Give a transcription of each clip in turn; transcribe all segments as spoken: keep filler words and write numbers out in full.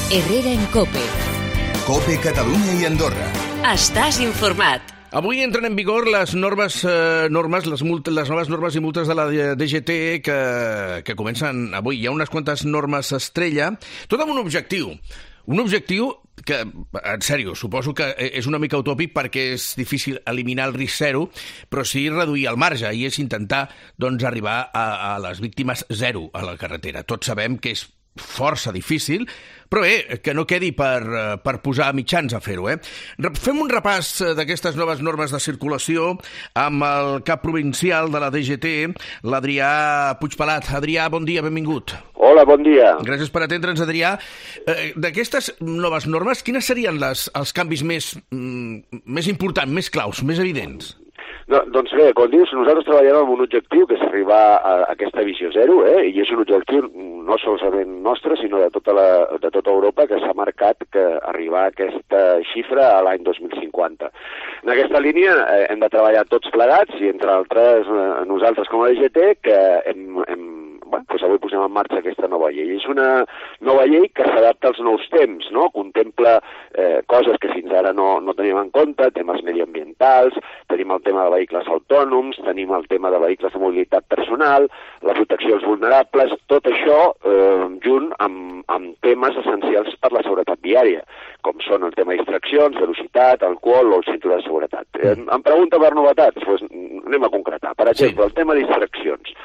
Herrera en COPE. COPE Catalunya i Andorra. Estàs informat. Avui entren en vigor les normes, eh, normes les, multes, les noves normes i multes de la D G T que, que comencen avui. Hi ha unes quantes normes estrella, tot amb un objectiu. Un objectiu que, en sèrio, suposo que és una mica utòpic perquè és difícil eliminar el risc zero, però sí reduir el marge, i és intentar doncs, arribar a, a les víctimes zero a la carretera. Tots sabem que és força difícil, però bé, que no quedi per, per posar mitjans a fer-ho. Eh? Fem un repàs d'aquestes noves normes de circulació amb el cap provincial de la D G T, l'Adrià Puigpelat. Adrià, bon dia, benvingut. Hola, bon dia. Gràcies per atendre'ns, Adrià. Eh, D'aquestes noves normes, quines serien les, els canvis més, mm, més importants, més claus, més evidents? No, doncs bé, com dius, nosaltres treballem amb un objectiu que és arribar a aquesta visió zero, eh? I és un objectiu no solament nostre, sinó de tota, la, de tota Europa, que s'ha marcat que arribar a aquesta xifra a l'any dos mil cinquanta. En aquesta línia eh, hem de treballar tots plegats i, entre altres, eh, nosaltres com a D G T, que hem, hem Bueno, doncs avui posem en marxa aquesta nova llei. És una nova llei que s'adapta als nous temps, no? Contempla eh, coses que fins ara no, no teníem en compte, temes mediambientals, tenim el tema de vehicles autònoms, tenim el tema de vehicles de mobilitat personal, la protecció als vulnerables, tot això eh, junt amb, amb temes essencials per la seguretat viària, com són el tema de distraccions, velocitat, alcohol o el cinturó de seguretat. Eh, em pregunta per novetats? Doncs anem a concretar. Per exemple, sí. El tema de distraccions.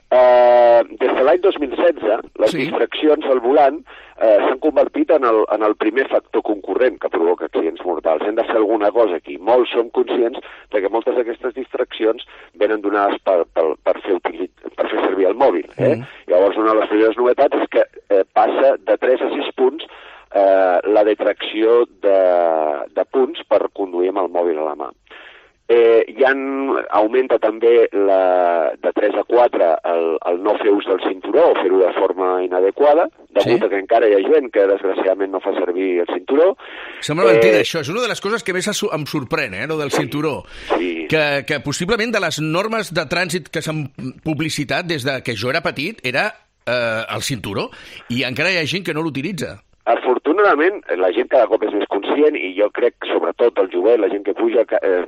Uh, des de l'any dos mil setze, les sí. distraccions al volant uh, s'han convertit en el, en el primer factor concurrent que provoca accidents mortals. Hem de fer alguna cosa aquí. Molts som conscients de que moltes d'aquestes distraccions venen donades per, per, per, fer, utilit, per fer servir el mòbil. Eh? Mm. Llavors, una de les primeres novetats és que eh, passa de tres a sis punts eh, la detracció de, de punts per conduir amb el mòbil a la mà. Eh, hi ha, augmenta també la, de tres a quatre el, el no fer ús del cinturó o fer-ho de forma inadequada, degut sí. a que encara hi ha gent que desgraciadament no fa servir el cinturó. Sembla eh... mentida, això. És una de les coses que més em sorprèn, eh, lo del sí. cinturó. Sí. Que, que possiblement de les normes de trànsit que s'han publicitat des de que jo era petit era eh, el cinturó, i encara hi ha gent que no l'utilitza. Afortunadament, la gent cada cop és més conscient i jo crec que sobretot el jovent, la gent que puja, que, eh,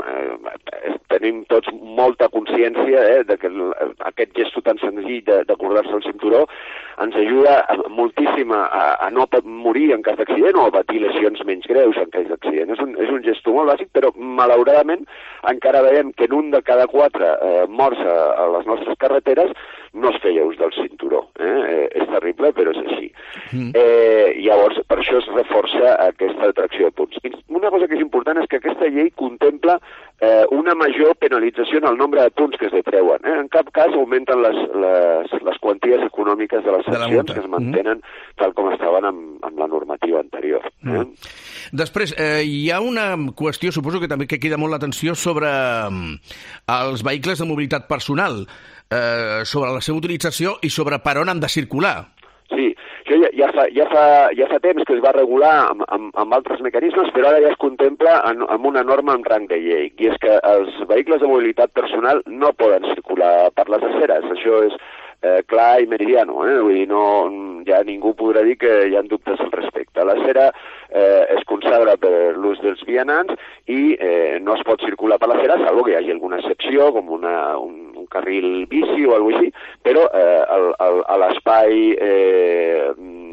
eh, tenim tots molta consciència eh, de que aquest gesto tan senzill d'acordar-se el cinturó ens ajuda moltíssim a, a no morir en cas d'accident o a patir lesions menys greus en cas d'accident. És un, és un gesto molt bàsic, però malauradament encara veiem que en un de cada quatre eh, morts a, a les nostres carreteres no es feia ús del cinturó. Eh? Eh, és terrible, però és així. Mm. Eh, llavors, per això es reforça aquesta detracció de punts. Una cosa que és important és que aquesta llei contempla eh, una major penalització en el nombre de punts que es detreuen. Eh? En cap cas augmenten les, les, les quanties econòmiques de les sancions que es mantenen mm. tal com estaven amb, amb la normativa anterior. Eh? Mm. Després, eh, hi ha una qüestió, suposo que també que queda molt l'atenció sobre um, els vehicles de mobilitat personal, eh, sobre la seva utilització i sobre per on han de circular. Sí, això ja, ja, fa, ja, fa, ja fa temps que es va regular amb, amb, amb altres mecanismes, però ara ja es contempla en, amb una norma en rang de llei, i és que els vehicles de mobilitat personal no poden circular per les aceres. Això és eh, clar i meridiano, eh? Vull dir, no, ja ningú podrà dir que hi ha dubtes al respecte. L'acera eh, es consagra per l'ús dels vianants i eh, no es pot circular per l'acera, salvo que hi hagi alguna excepció, com una, un, un carril bici o alguna cosa així, però eh, el, el, a l'espai eh,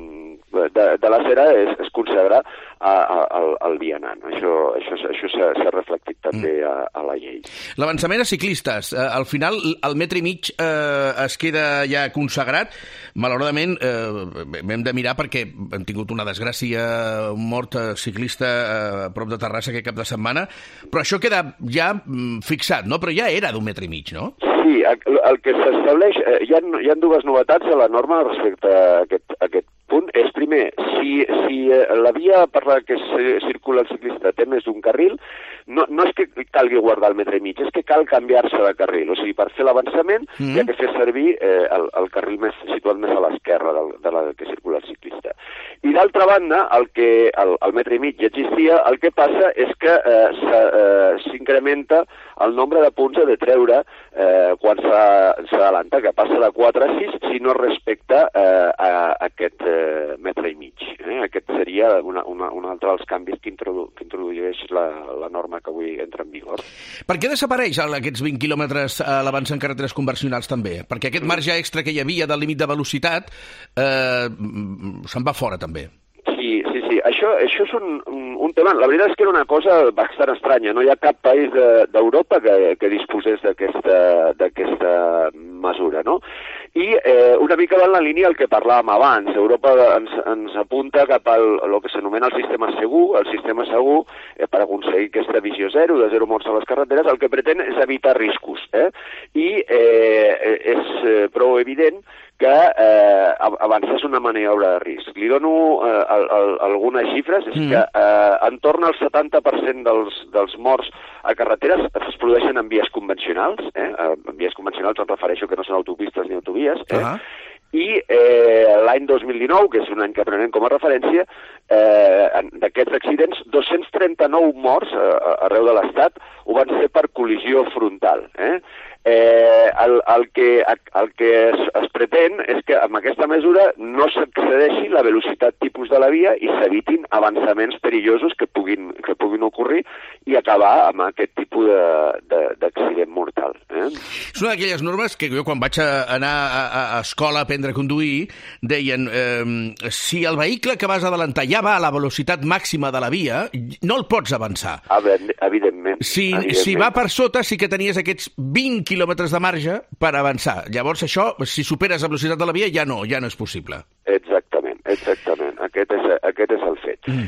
de, de l'acera es, es consagra a, a, al, al vianant. Això, això, això s'ha reflectit també a, a la llei. L'avançament a ciclistes. Eh, al final, el metre i mig eh, es queda ja consagrat. Malauradament, eh, hem de mirar perquè hem tingut una desgràcia, un mort ciclista eh, a prop de Terrassa aquest cap de setmana, però això queda ja mm, fixat, no? Però ja era d'un metre i mig, no? Sí, el, el que s'estableix... Eh, hi, ha, hi ha dues novetats a la norma respecte a aquest, a aquest punt. És, primer, si, si la via per la que circula el ciclista té més d'un carril, no, no és que calgui guardar el metre i mig, és que cal canviar-se de carril. O sigui, per fer l'avançament mm. hi ha que fer servir eh, el, el carril més situat més a l'esquerra de, de la que circula el ciclista. I d'altra banda, el que el, el metre i mig ja existia, el que passa és que eh, s'incrementa eh, el nombre de punts a detreure eh, quan s'adalanta, que passa de quatre a sis si no respecta eh, a, a aquest eh, metre i mig. Eh? aquest seria una, una, un altre dels canvis que, introdu que introdueix la, la norma que avui entra en vigor. Per què desapareix aquests vint quilòmetres a l'abans en carreteres convencionals també? Perquè aquest marge extra que hi havia del límit de velocitat eh, se'n va fora també. Sí, sí, sí. Això, això és un, un tema... La veritat és que era una cosa bastant estranya. No hi ha cap país d'Europa de, que, que disposés d'aquesta mesura, no? I eh, una mica en la línia el que parlàvem abans. Europa ens, ens apunta cap al el que s'anomena el sistema segur, el sistema segur eh, per aconseguir aquesta visió zero, de zero morts a les carreteres, el que pretén és evitar riscos. Eh? I eh, és eh, prou evident que eh, avançar és una maniobra de risc. Li dono eh, el, el, algunes xifres, és mm. que eh, entorn al setanta per cent dels, dels morts a carreteres es produeixen en vies convencionals, eh? En vies convencionals em refereixo que no són autopistes ni autovies, eh? Uh -huh. I eh, l'any dos mil dinou, que és un any que prenem com a referència, eh, d'aquests accidents, dos-cents trenta-nou morts eh, arreu de l'Estat ho van ser per col·lisió frontal. Eh? Eh, el, el que, el que es, es pretén és que amb aquesta mesura no s'excedeixi la velocitat tipus de la via i s'evitin avançaments perillosos que puguin, que puguin ocorrir i acabar amb aquest tipus d'accident mortal. Eh? És una d'aquelles normes que jo quan vaig a anar a, a, a escola a aprendre a conduir deien eh, si el vehicle que vas adelantar ja va a la velocitat màxima de la via, no el pots avançar. Evidentment. Si, evidentment. si va per sota sí que tenies aquests vint quilòmetres de marge per avançar. Llavors això, si superes la velocitat de la via, ja no, ja no és possible. Exactament, exactament. Aquest és, aquest és el fet. Mm.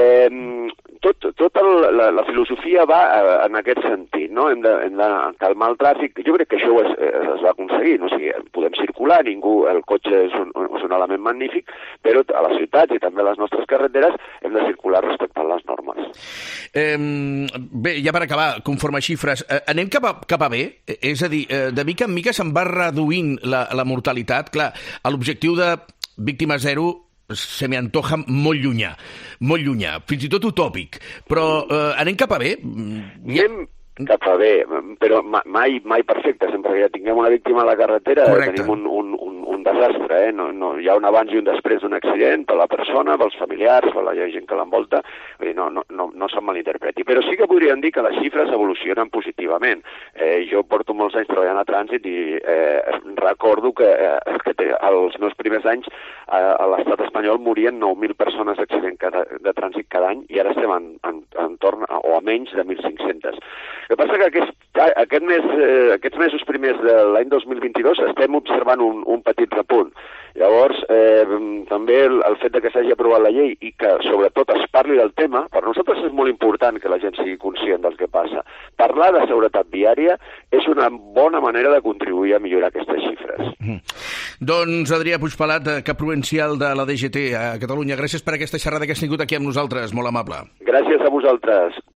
Eh, tot, tota la, la filosofia va en aquest sentit, no? Hem de, hem de calmar el tràfic. Jo crec que això es, es va aconseguir, no? O sigui, podem circular, ningú, el cotxe és un, és un element magnífic, però a les ciutats i també a les nostres carreteres hem de circular respectant les normes. Eh, bé, ja per acabar, conforme a xifres, eh, anem cap a, cap a bé? És a dir, eh, de mica en mica se'n va reduint la, la mortalitat. Clar, l'objectiu de víctima zero se me antoja molt llunyà, molt llunyà, fins i tot utòpic, però eh, anem cap a bé? Anem cap a bé, però mai, mai perfecte, sempre que ja tinguem una víctima a la carretera. Correcte. Tenim un, un, un, un desastre, eh? no, no, hi ha un abans i un després d'un accident per la persona, pels familiars, per la gent que l'envolta, no, no, no, no se'n malinterpreti. Però sí que podríem dir que les xifres evolucionen positivament. Eh, jo porto molts anys treballant a trànsit i eh, recordo que, eh, que els meus primers anys eh, a l'estat espanyol morien nou mil persones d'accident de trànsit cada any i ara estem en, en, en torn a, o a menys de mil cinc-centes. El que passa que aquest, aquest mes, eh, aquests mesos primers de l'any dos mil vint-i-dos estem observant un, un petit repunt. Llavors, eh, també el, el fet de que s'hagi aprovat la llei i que, sobretot, es parli del tema, per nosaltres és molt important que la gent sigui conscient del que passa. Parlar de seguretat viària és una bona manera de contribuir a millorar aquestes xifres. Mm. Doncs, Adrià Puigpelat, cap provincial de la D G T a Catalunya, gràcies per aquesta xerrada que has tingut aquí amb nosaltres, molt amable. Gràcies a vosaltres.